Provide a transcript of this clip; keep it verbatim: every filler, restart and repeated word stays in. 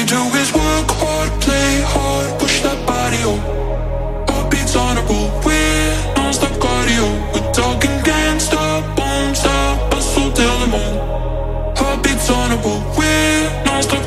do is work hard, play hard, push that body on. Heartbeats on a roll, we're non-stop cardio. We're talking can't stop, won't stop, hustle till the moon. Heartbeats on a roll, we're non-stop